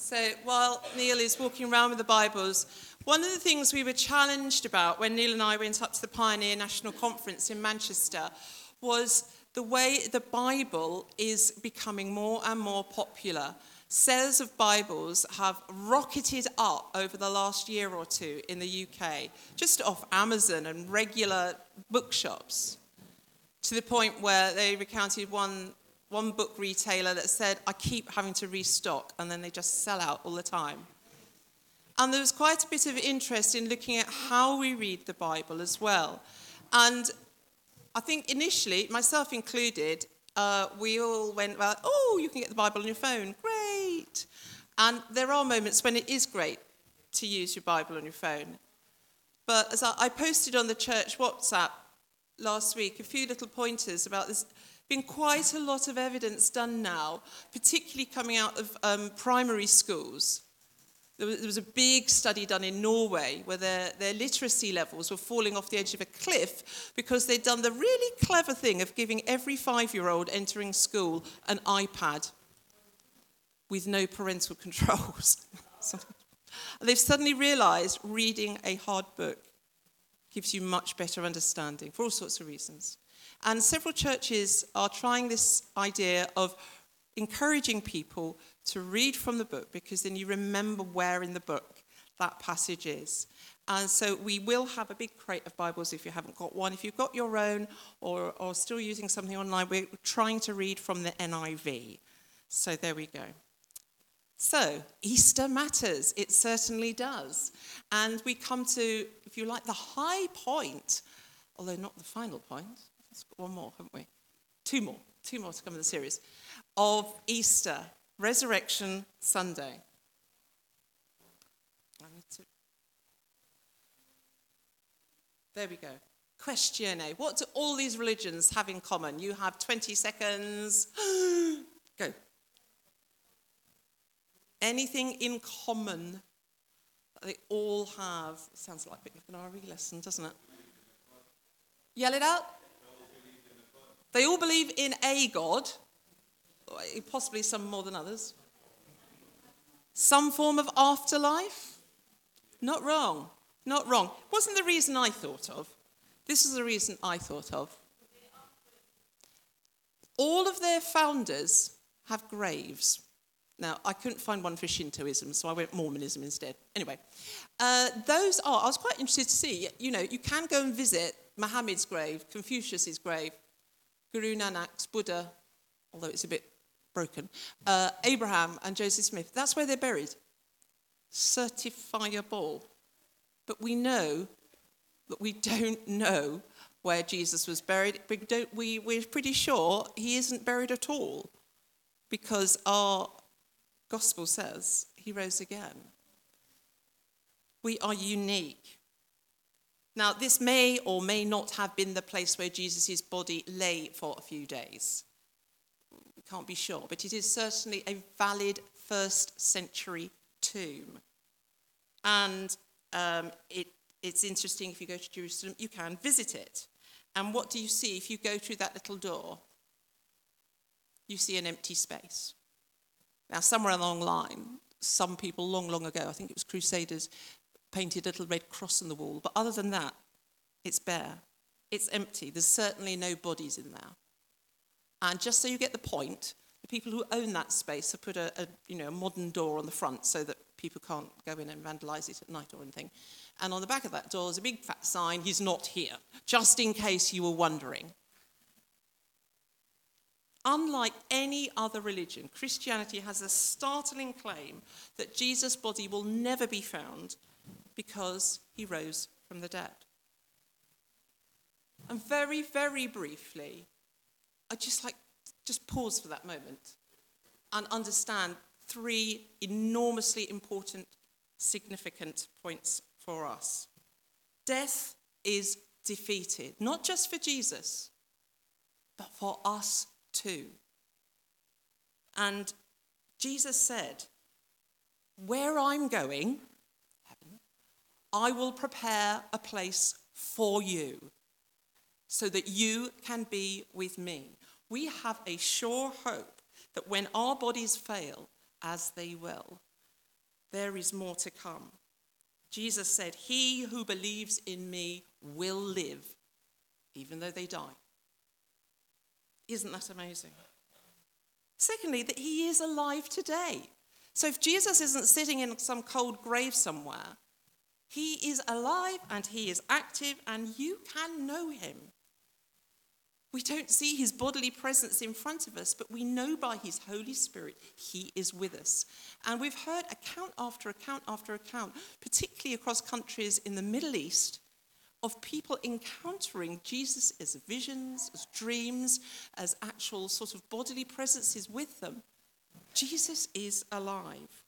So while Neil is walking around with the Bibles, one of the things we were challenged about when Neil and I went up to the Pioneer National Conference in Manchester was the way the Bible is becoming more and more popular. Sales of Bibles have rocketed up over the last year or two in the UK, just off Amazon and regular bookshops, to the point where they recounted one book retailer that said, I keep having to restock, and then they just sell out all the time. And there was quite a bit of interest in looking at how we read the Bible as well. And I think initially, myself included, we all went, well, oh, you can get the Bible on your phone, great. And there are moments when it is great to use your Bible on your phone. But as I posted on the church WhatsApp last week, a few little pointers about this. Been quite a lot of evidence done now, particularly coming out of primary schools. There was a big study done in Norway where their literacy levels were falling off the edge of a cliff because they'd done the really clever thing of giving every 5-year-old entering school an iPad with no parental controls. They've suddenly realised reading a hard book gives you much better understanding for all sorts of reasons. And several churches are trying this idea of encouraging people to read from the book, because then you remember where in the book that passage is. And so we will have a big crate of Bibles if you haven't got one. If you've got your own or still using something online, we're trying to read from the NIV. So there we go. So Easter matters. It certainly does. And we come to, if you like, the high point, although not the final point. Let's got one more, haven't we? Two more to come in the series, of Easter, Resurrection Sunday. There we go. Questionnaire. What do all these religions have in common? You have 20 seconds. Go. Anything in common that they all have? Sounds like a bit of an RE lesson, doesn't it? Yell it out. They all believe in a God, possibly some more than others. Some form of afterlife. Not wrong. Not wrong. Wasn't the reason I thought of. This is the reason I thought of. All of their founders have graves. Now, I couldn't find one for Shintoism, so I went Mormonism instead. Anyway, I was quite interested to see, you can go and visit Muhammad's grave, Confucius's grave, Guru Nanak's, Buddha, although it's a bit broken, Abraham and Joseph Smith. That's where they're buried. Certifiable. But we know that we don't know where Jesus was buried. We're pretty sure he isn't buried at all, because our gospel says he rose again. We are unique. Now, this may or may not have been the place where Jesus' body lay for a few days. We can't be sure, but it is certainly a valid first century tomb. And it's interesting, if you go to Jerusalem, you can visit it. And what do you see if you go through that little door? You see an empty space. Now, somewhere along the line, some people long ago, I think it was Crusaders, painted a little red cross on the wall. But other than that, it's bare. It's empty. There's certainly no bodies in there. And just so you get the point, the people who own that space have put a modern door on the front so that people can't go in and vandalise it at night or anything. And on the back of that door is a big fat sign, he's not here, just in case you were wondering. Unlike any other religion, Christianity has a startling claim that Jesus' body will never be found because he rose from the dead. And very, very briefly, I'd just pause for that moment and understand 3 enormously important, significant points for us. Death is defeated, not just for Jesus, but for us too. And Jesus said, where I'm going, heaven, I will prepare a place for you so that you can be with me. We have a sure hope that when our bodies fail, as they will, there is more to come. Jesus said, "He who believes in me will live, even though they die." Isn't that amazing? Secondly, that he is alive today. So if Jesus isn't sitting in some cold grave somewhere, he is alive and he is active and you can know him. We don't see his bodily presence in front of us, but we know by his Holy Spirit he is with us. And we've heard account after account after account, particularly across countries in the Middle East, of people encountering Jesus as visions, as dreams, as actual sort of bodily presences with them. Jesus is alive.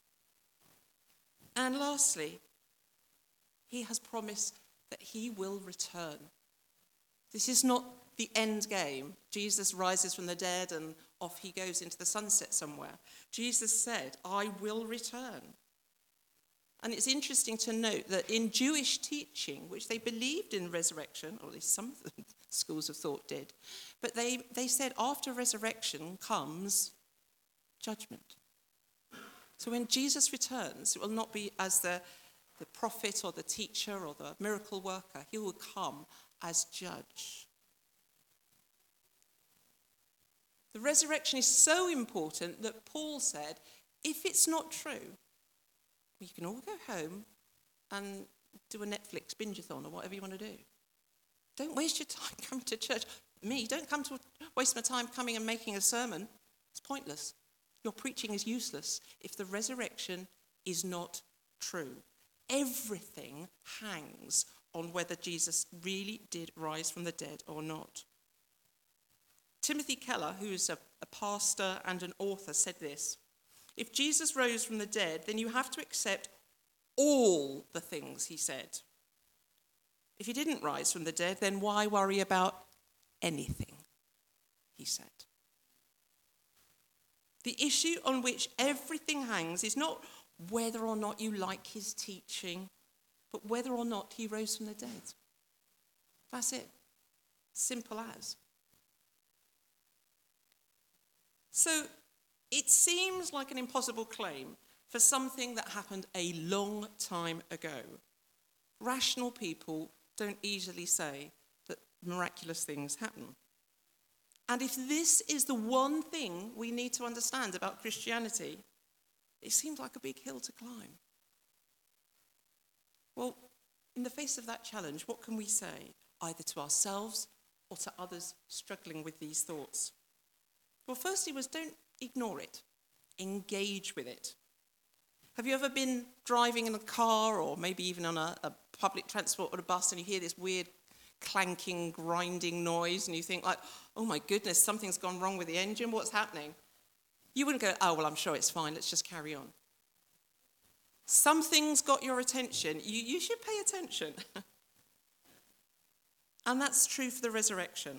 And lastly, he has promised that he will return. This is not the end game. Jesus rises from the dead and off he goes into the sunset somewhere. Jesus said, "I will return." And it's interesting to note that in Jewish teaching, which they believed in resurrection, or at least some of the schools of thought did, but they said after resurrection comes judgment. So when Jesus returns, it will not be as the prophet or the teacher or the miracle worker. He will come as judge. The resurrection is so important that Paul said, if it's not true, you can all go home and do a Netflix binge-a-thon or whatever you want to do. Don't waste your time coming to church. Don't come to waste my time coming and making a sermon. It's pointless. Your preaching is useless if the resurrection is not true. Everything hangs on whether Jesus really did rise from the dead or not. Timothy Keller, who is a pastor and an author, said this: "If Jesus rose from the dead, then you have to accept all the things he said. If he didn't rise from the dead, then why worry about anything he said?" The issue on which everything hangs is not whether or not you like his teaching, but whether or not he rose from the dead. That's it. Simple as. So it seems like an impossible claim for something that happened a long time ago. Rational people don't easily say that miraculous things happen. And if this is the one thing we need to understand about Christianity, it seems like a big hill to climb. Well, in the face of that challenge, what can we say, either to ourselves or to others struggling with these thoughts? Well, firstly was don't ignore it. Engage with it. Have you ever been driving in a car or maybe even on a public transport or a bus and you hear this weird clanking, grinding noise and you think like, oh my goodness, something's gone wrong with the engine, what's happening? You wouldn't go, oh, well, I'm sure it's fine, let's just carry on. Something's got your attention. You should pay attention. And that's true for the resurrection.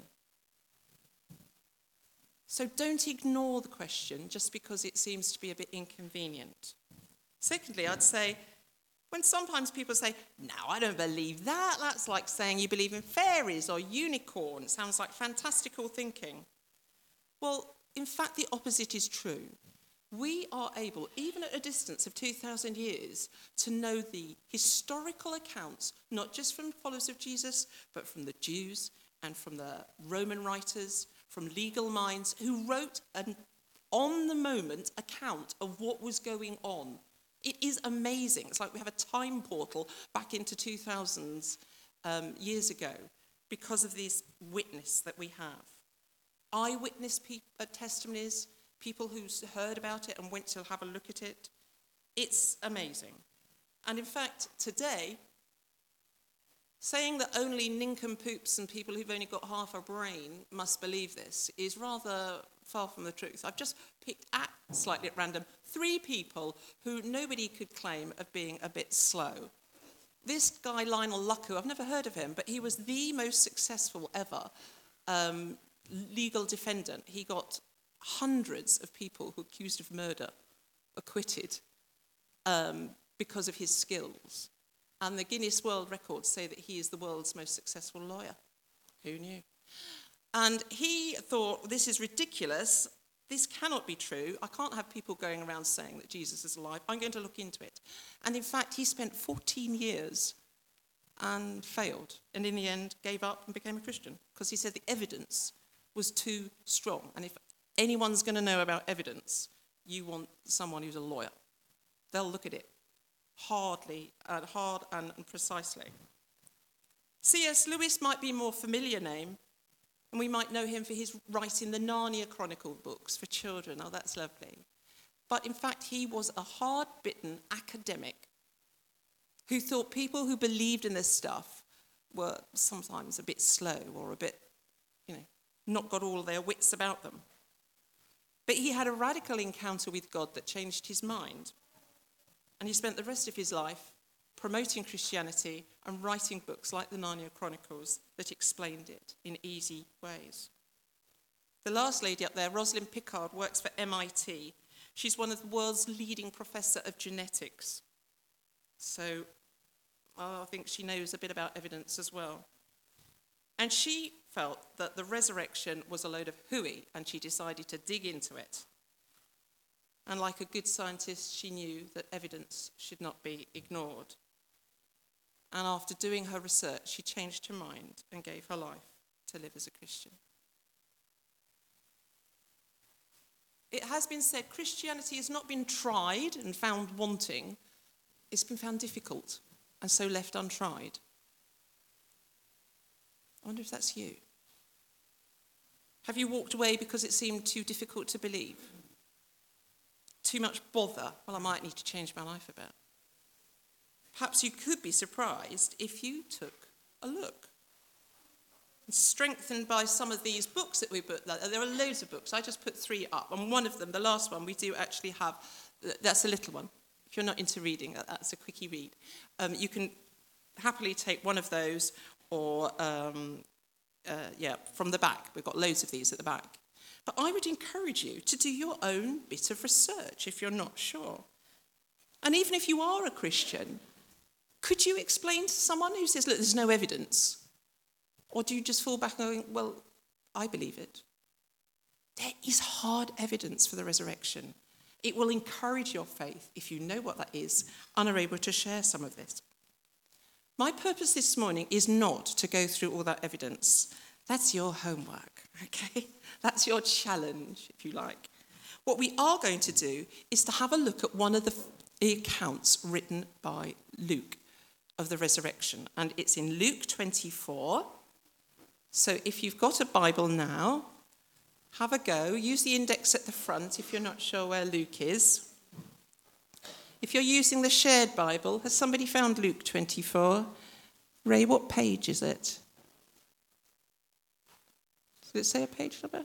So don't ignore the question just because it seems to be a bit inconvenient. Secondly, I'd say, when sometimes people say, no, I don't believe that, that's like saying you believe in fairies or unicorns. Sounds like fantastical thinking. Well, in fact, the opposite is true. We are able, even at a distance of 2,000 years, to know the historical accounts, not just from followers of Jesus, but from the Jews and from the Roman writers, from legal minds, who wrote an on-the-moment account of what was going on. It is amazing. It's like we have a time portal back into 2,000 years ago because of this witness that we have. Eyewitness testimonies, people who heard about it and went to have a look at it. It's amazing. And in fact, today, saying that only nincompoops and people who've only got half a brain must believe this is rather far from the truth. I've just picked slightly at random 3 people who nobody could claim of being a bit slow. This guy, Lionel Luckhoo, I've never heard of him, but he was the most successful ever legal defendant. He got hundreds of people who were accused of murder acquitted because of his skills. And the Guinness World Records say that he is the world's most successful lawyer. Who knew? And he thought, this is ridiculous. this cannot be true. I can't have people going around saying that Jesus is alive. I'm going to look into it. And in fact, he spent 14 years and failed, and in the end gave up and became a Christian because he said the evidence was too strong. And if anyone's going to know about evidence, you want someone who's a lawyer. They'll look at it hard and precisely. C.S. Lewis might be a more familiar name, and we might know him for his writing the Narnia Chronicle books for children. Oh, that's lovely. But in fact, he was a hard-bitten academic who thought people who believed in this stuff were sometimes a bit slow or a bit, not got all their wits about them. But he had a radical encounter with God that changed his mind. And he spent the rest of his life promoting Christianity and writing books like the Narnia Chronicles that explained it in easy ways. The last lady up there, Rosalind Picard, works for MIT. She's one of the world's leading professor of genetics. So I think she knows a bit about evidence as well. And she felt that the resurrection was a load of hooey, and she decided to dig into it. And like a good scientist, she knew that evidence should not be ignored. And after doing her research, she changed her mind and gave her life to live as a Christian. It has been said Christianity has not been tried and found wanting. It's been found difficult and so left untried. I wonder if that's you. Have you walked away because it seemed too difficult to believe? Too much bother? Well, I might need to change my life a bit. Perhaps you could be surprised if you took a look. And strengthened by some of these books that we put, there are loads of books. I just put 3 up. And one of them, the last one, we do actually have, that's a little one. If you're not into reading, that's a quickie read. You can happily take one of those or, from the back. We've got loads of these at the back. But I would encourage you to do your own bit of research if you're not sure. And even if you are a Christian, could you explain to someone who says, look, there's no evidence? Or do you just fall back and go, well, I believe it? There is hard evidence for the resurrection. It will encourage your faith if you know what that is and are able to share some of this. My purpose this morning is not to go through all that evidence. That's your homework, okay? That's your challenge, if you like. What we are going to do is to have a look at one of the accounts written by Luke of the resurrection. And it's in Luke 24. So if you've got a Bible now, have a go. Use the index at the front if you're not sure where Luke is. If you're using the shared Bible, has somebody found Luke 24? Ray, what page is it? Does it say a page number?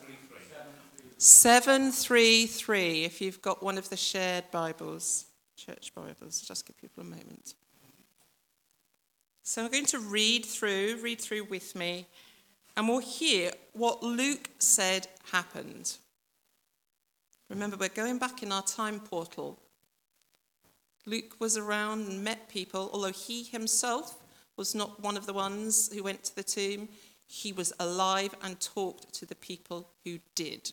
733, if you've got one of the shared Bibles, church Bibles. Just give people a moment. So I'm going to read through with me, and we'll hear what Luke said happened. Remember, we're going back in our time portal. Luke was around and met people, although he himself was not one of the ones who went to the tomb. He was alive and talked to the people who did.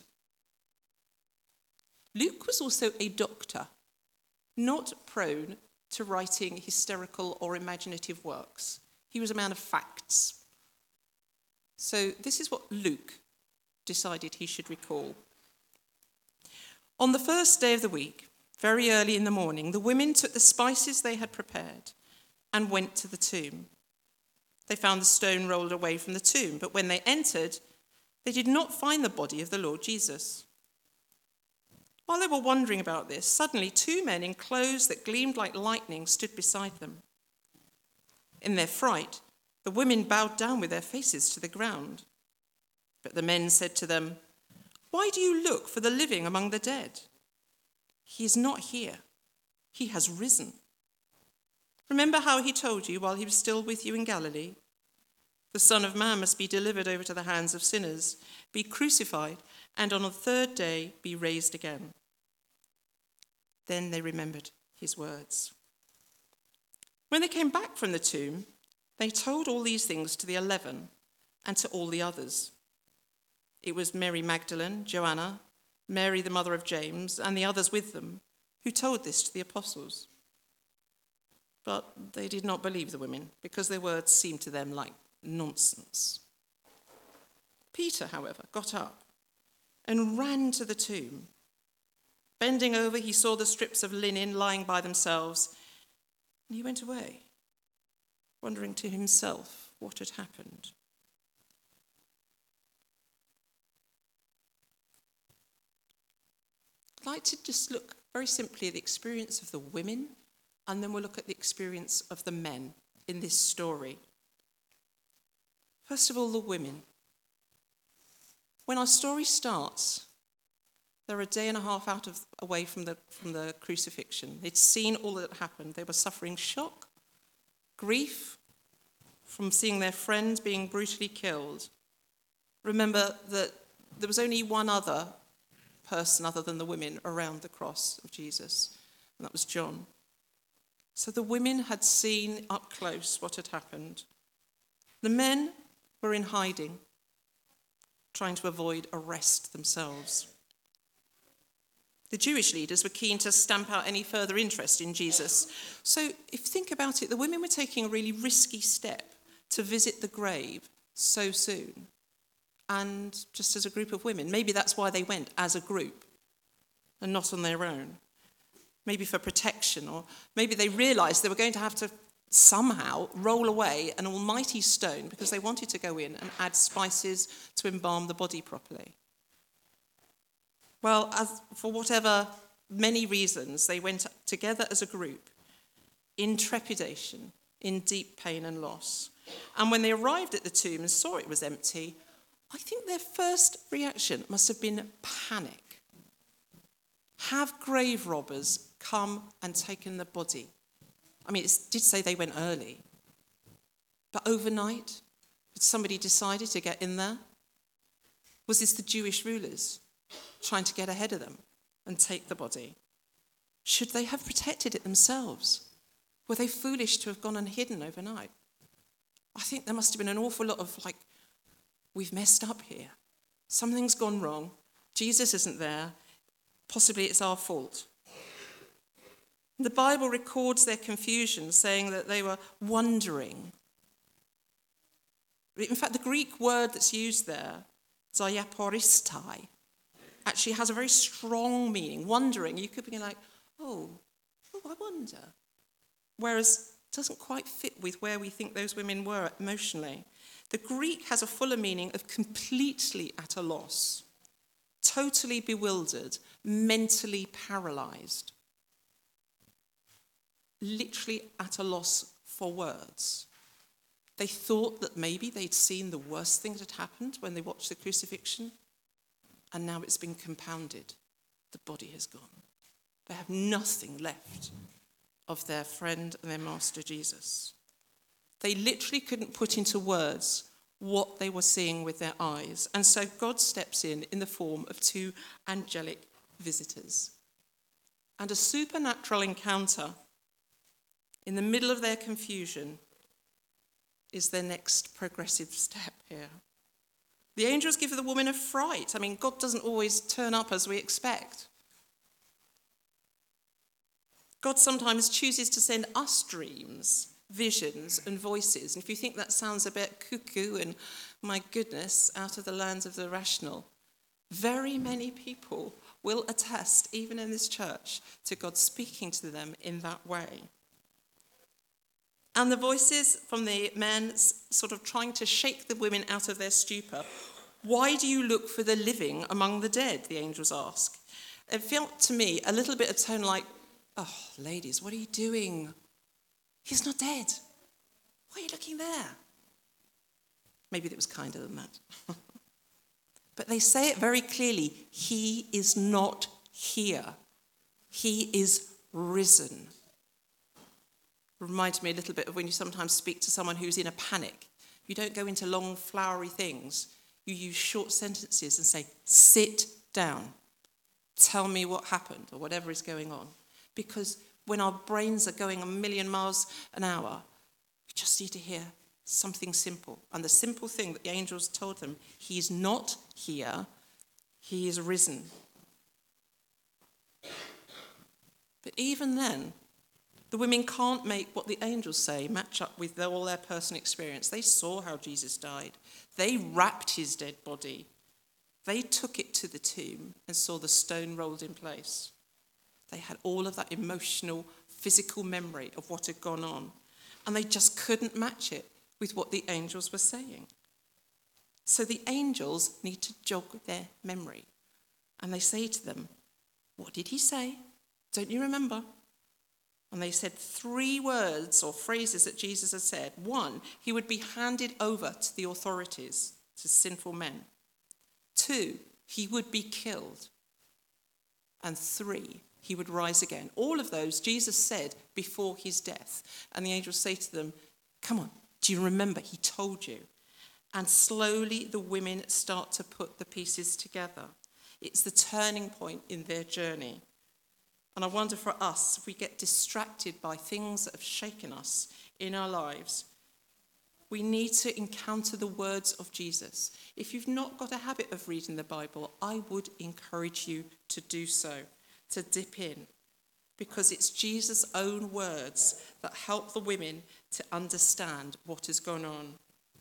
Luke was also a doctor, not prone to writing hysterical or imaginative works. He was a man of facts. So this is what Luke decided he should recall. On the first day of the week, very early in the morning, the women took the spices they had prepared and went to the tomb. They found the stone rolled away from the tomb, but when they entered, they did not find the body of the Lord Jesus. While they were wondering about this, suddenly 2 men in clothes that gleamed like lightning stood beside them. In their fright, the women bowed down with their faces to the ground. But the men said to them, "Why do you look for the living among the dead? He is not here. He has risen. Remember how he told you while he was still with you in Galilee? The Son of Man must be delivered over to the hands of sinners, be crucified, and on the 3rd day be raised again." Then they remembered his words. When they came back from the tomb, they told all these things to the 11 and to all the others. It was Mary Magdalene, Joanna, Mary, the mother of James, and the others with them, who told this to the apostles. But they did not believe the women, because their words seemed to them like nonsense. Peter, however, got up and ran to the tomb. Bending over, he saw the strips of linen lying by themselves, and he went away, wondering to himself what had happened. I'd like to just look very simply at the experience of the women, and then we'll look at the experience of the men in this story. First of all, the women. When our story starts, they're a day and a half away from the crucifixion. They'd seen all that happened. They were suffering shock, grief from seeing their friend being brutally killed. Remember that there was only one other person other than the women around the cross of Jesus, and that was John. So the women had seen up close what had happened. The men were in hiding, trying to avoid arrest themselves. The Jewish leaders were keen to stamp out any further interest in Jesus. So if you think about it, the women were taking a really risky step to visit the grave so soon. And just as a group of women, maybe that's why they went as a group and not on their own. Maybe for protection, or maybe they realised they were going to have to somehow roll away an almighty stone because they wanted to go in and add spices to embalm the body properly. Well, for whatever many reasons, they went together as a group in trepidation, in deep pain and loss. And when they arrived at the tomb and saw it was empty, I think their first reaction must have been panic. Have grave robbers come and taken the body? I mean, it did say they went early. But overnight, had somebody decided to get in there? Was this the Jewish rulers trying to get ahead of them and take the body? Should they have protected it themselves? Were they foolish to have gone and hidden overnight? I think there must have been an awful lot of we've messed up here. Something's gone wrong. Jesus isn't there. Possibly it's our fault. The Bible records their confusion, saying that they were wondering. In fact, the Greek word that's used there, diaporistai, actually has a very strong meaning. Wondering, you could be like, oh, I wonder. Whereas it doesn't quite fit with where we think those women were emotionally. The Greek has a fuller meaning of completely at a loss, totally bewildered, mentally paralyzed, literally at a loss for words. They thought that maybe they'd seen the worst thing that had happened when they watched the crucifixion, and now it's been compounded. The body has gone. They have nothing left of their friend and their master Jesus. They literally couldn't put into words what they were seeing with their eyes. And so God steps in the form of two angelic visitors. And a supernatural encounter in the middle of their confusion is their next progressive step here. The angels give the woman a fright. I mean, God doesn't always turn up as we expect. God sometimes chooses to send us dreams, visions, and voices. And if you think that sounds a bit cuckoo and, my goodness, out of the lands of the rational, very many people will attest, even in this church, to God speaking to them in that way. And the voices from the men sort of trying to shake the women out of their stupor. Why do you look for the living among the dead? The angels ask. It felt to me a little bit of tone like, oh, ladies, what are you doing? He's not dead. Why are you looking there? Maybe it was kinder than that. But they say it very clearly. He is not here. He is risen. Reminds me a little bit of when you sometimes speak to someone who's in a panic. You don't go into long, flowery things. You use short sentences and say, sit down. Tell me what happened or whatever is going on. Because when our brains are going a million miles an hour, we just need to hear something simple. And the simple thing that the angels told them, he's not here, he is risen. But even then, the women can't make what the angels say match up with all their personal experience. They saw how Jesus died. They wrapped his dead body. They took it to the tomb and saw the stone rolled in place. They had all of that emotional, physical memory of what had gone on. And they just couldn't match it with what the angels were saying. So the angels need to jog their memory. And they say to them, "What did he say? Don't you remember?" And they said 3 words or phrases that Jesus had said. 1, he would be handed over to the authorities, to sinful men. 2, he would be killed. And 3, he would rise again. All of those Jesus said before his death. And the angels say to them, "Come on, do you remember? He told you." And slowly the women start to put the pieces together. It's the turning point in their journey. And I wonder for us, if we get distracted by things that have shaken us in our lives, we need to encounter the words of Jesus. If you've not got a habit of reading the Bible, I would encourage you to do so, to dip in, because it's Jesus' own words that help the women to understand what has gone on.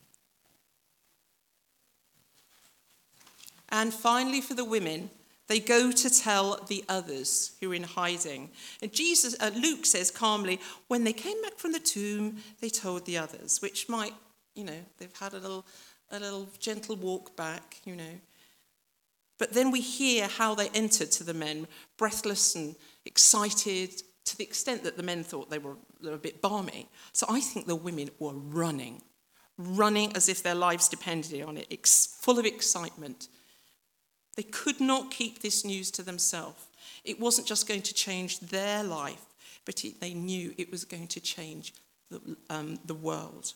And finally, for the women, they go to tell the others who are in hiding. And Luke says calmly, when they came back from the tomb, they told the others, which might, they've had a little gentle walk back, But then we hear how they entered to the men, breathless and excited, to the extent that the men thought they were a bit balmy. So I think the women were running as if their lives depended on it, full of excitement. They could not keep this news to themselves. It wasn't just going to change their life, but they knew it was going to change the world.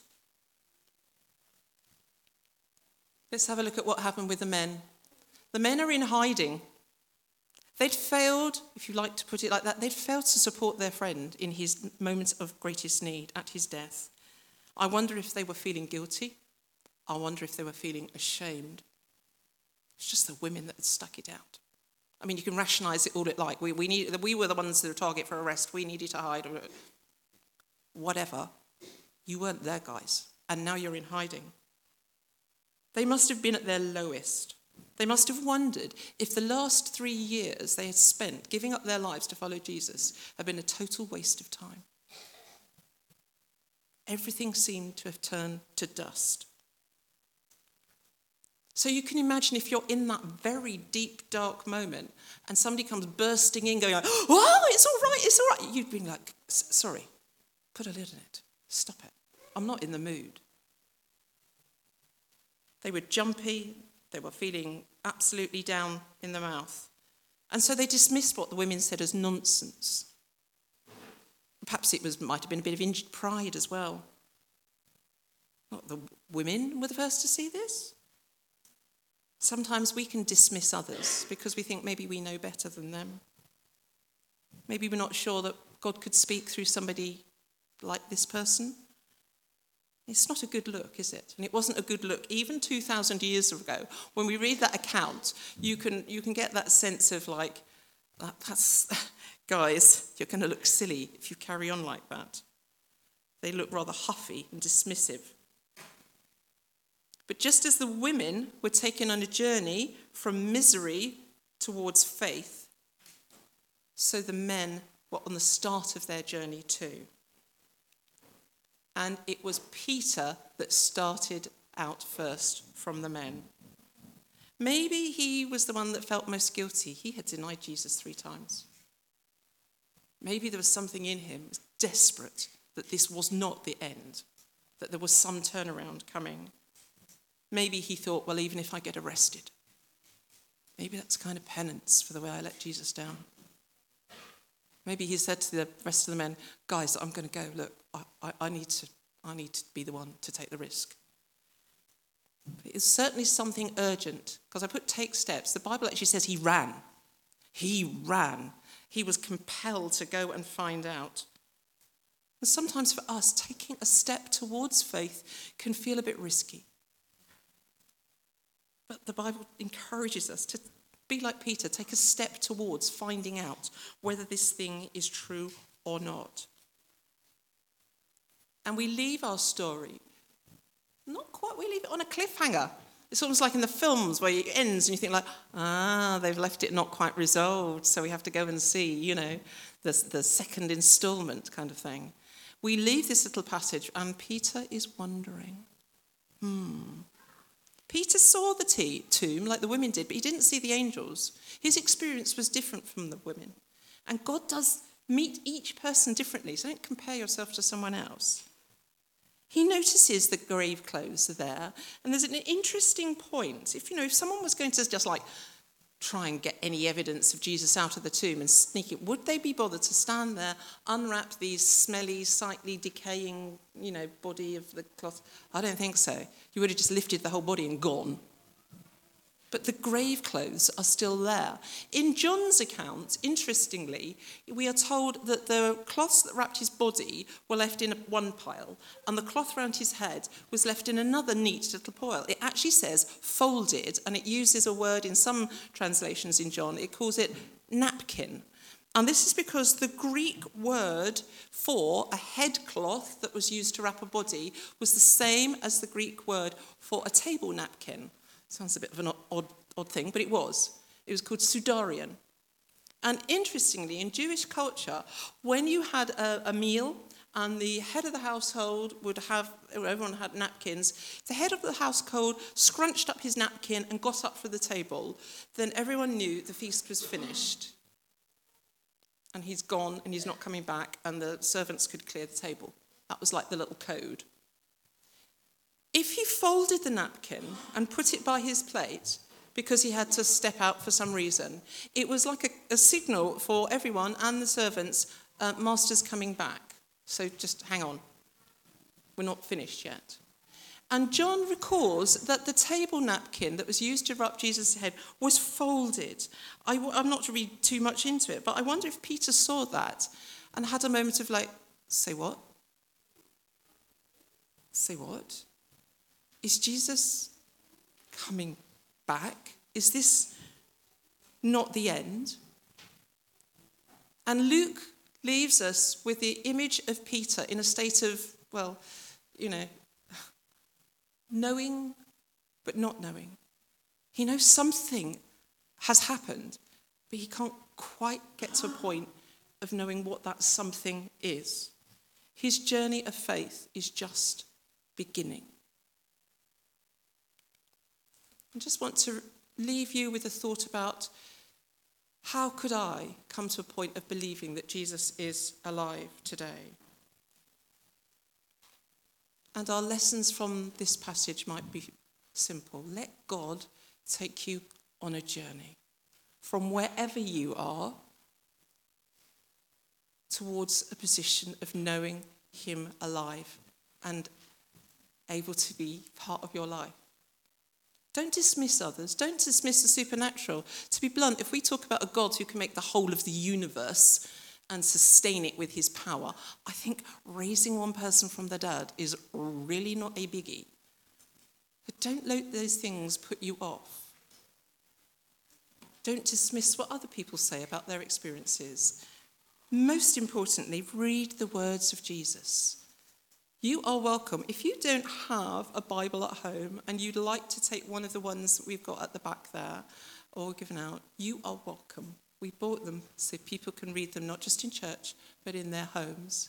Let's have a look at what happened with the men. The men are in hiding. They'd failed, if you like to put it like that, they'd failed to support their friend in his moments of greatest need at his death. I wonder if they were feeling guilty. I wonder if they were feeling ashamed. It's just the women that had stuck it out. I mean, you can rationalise it all it like. We were the ones that were target for arrest. We needed to hide. Whatever. You weren't there, guys. And now you're in hiding. They must have been at their lowest. They must have wondered if the last 3 years they had spent giving up their lives to follow Jesus had been a total waste of time. Everything seemed to have turned to dust. So you can imagine if you're in that very deep, dark moment and somebody comes bursting in going, "Oh, it's all right. You'd be like, "Sorry, put a lid on it. Stop it. I'm not in the mood." They were jumpy. They were feeling absolutely down in the mouth. And so they dismissed what the women said as nonsense. Perhaps might have been a bit of injured pride as well. What, the women were the first to see this? Sometimes we can dismiss others because we think maybe we know better than them. Maybe we're not sure that God could speak through somebody like this person. It's not a good look, is it? And it wasn't a good look even 2,000 years ago. When we read that account, you can get that sense of like, that's guys, you're going to look silly if you carry on like that. They look rather huffy and dismissive. But just as the women were taken on a journey from misery towards faith, so the men were on the start of their journey too. And it was Peter that started out first from the men. Maybe he was the one that felt most guilty. He had denied Jesus 3 times. Maybe there was something in him desperate that this was not the end, that there was some turnaround coming. Maybe he thought, well, even if I get arrested, maybe that's kind of penance for the way I let Jesus down. Maybe he said to the rest of the men, "Guys, I'm going to go. Look, I need to be the one to take the risk." It's certainly something urgent, because I put take steps. The Bible actually says he ran. He ran. He was compelled to go and find out. And sometimes for us, taking a step towards faith can feel a bit risky. But the Bible encourages us to Be like Peter, take a step towards finding out whether this thing is true or not. And we leave our story, not quite, we leave it on a cliffhanger. It's almost like in the films where it ends and you think like, they've left it not quite resolved, so we have to go and see, the second instalment kind of thing. We leave this little passage and Peter is wondering. Peter saw the tomb like the women did, but he didn't see the angels. His experience was different from the women. And God does meet each person differently, so don't compare yourself to someone else. He notices the grave clothes are there, and there's an interesting point. If someone was going to just try and get any evidence of Jesus out of the tomb and sneak it, would they be bothered to stand there, unwrap these smelly, slightly decaying, body of the cloth? I don't think so. You would have just lifted the whole body and gone. But the grave clothes are still there. In John's account, interestingly, we are told that the cloths that wrapped his body were left in one pile, and the cloth around his head was left in another neat little pile. It actually says folded, and it uses a word in some translations in John. It calls it napkin. And this is because the Greek word for a headcloth that was used to wrap a body was the same as the Greek word for a table napkin. Sounds a bit of an odd thing, but it was. It was called sudarian. And interestingly, in Jewish culture, when you had a meal and the head of the household everyone had napkins, the head of the household scrunched up his napkin and got up for the table, then everyone knew the feast was finished. And he's gone and he's not coming back, and the servants could clear the table. That was like the little code. If he folded the napkin and put it by his plate because he had to step out for some reason, it was like a signal for everyone and the servants, master's coming back. So just hang on. We're not finished yet. And John records that the table napkin that was used to wrap Jesus' head was folded. I'm not to read too much into it, but I wonder if Peter saw that and had a moment of say what? Say what? Is Jesus coming back? Is this not the end? And Luke leaves us with the image of Peter in a state of, knowing but not knowing. He knows something has happened, but he can't quite get to a point of knowing what that something is. His journey of faith is just beginning. I just want to leave you with a thought about how could I come to a point of believing that Jesus is alive today? And our lessons from this passage might be simple. Let God take you on a journey from wherever you are towards a position of knowing him alive and able to be part of your life. Don't dismiss others. Don't dismiss the supernatural. To be blunt, if we talk about a God who can make the whole of the universe and sustain it with his power, I think raising one person from the dead is really not a biggie. But don't let those things put you off. Don't dismiss what other people say about their experiences. Most importantly, read the words of Jesus. You are welcome. If you don't have a Bible at home and you'd like to take one of the ones that we've got at the back there or given out, you are welcome. We bought them so people can read them not just in church, but in their homes.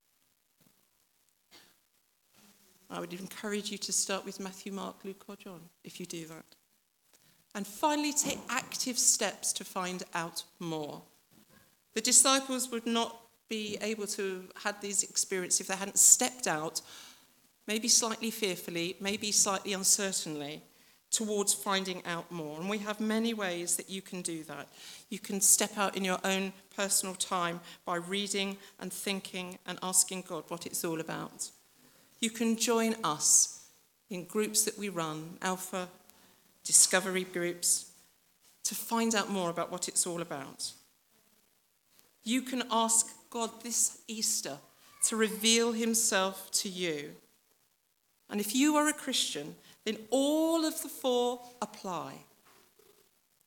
I would encourage you to start with Matthew, Mark, Luke, or John, if you do that. And finally, take active steps to find out more. The disciples would not be able to have these experiences if they hadn't stepped out, maybe slightly fearfully, maybe slightly uncertainly, towards finding out more. And we have many ways that you can do that. You can step out in your own personal time by reading and thinking and asking God what it's all about. You can join us in groups that we run, Alpha, discovery groups, to find out more about what it's all about. You can ask God this Easter to reveal himself to you. And if you are a Christian, then all of the four apply.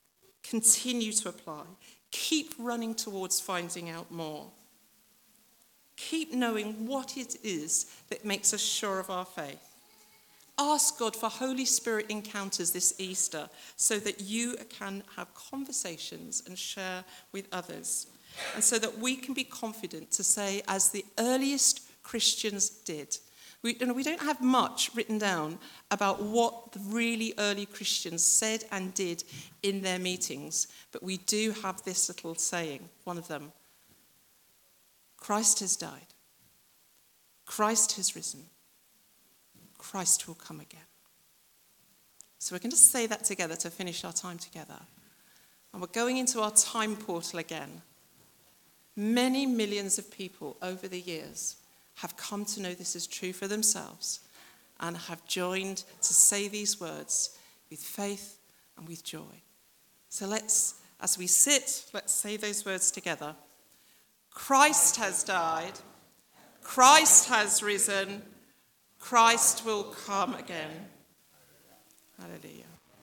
Continue to apply. Keep running towards finding out more. Keep knowing what it is that makes us sure of our faith. Ask God for Holy Spirit encounters this Easter so that you can have conversations and share with others. And so that we can be confident to say, as the earliest Christians did. We don't have much written down about what the really early Christians said and did in their meetings, but we do have this little saying, one of them: Christ has died. Christ has risen. Christ will come again. So we're going to say that together to finish our time together. And we're going into our time portal again. Many millions of people over the years have come to know this is true for themselves and have joined to say these words with faith and with joy. So let's, as we sit, let's say those words together. Christ has died. Christ has risen. Christ will come again. Hallelujah.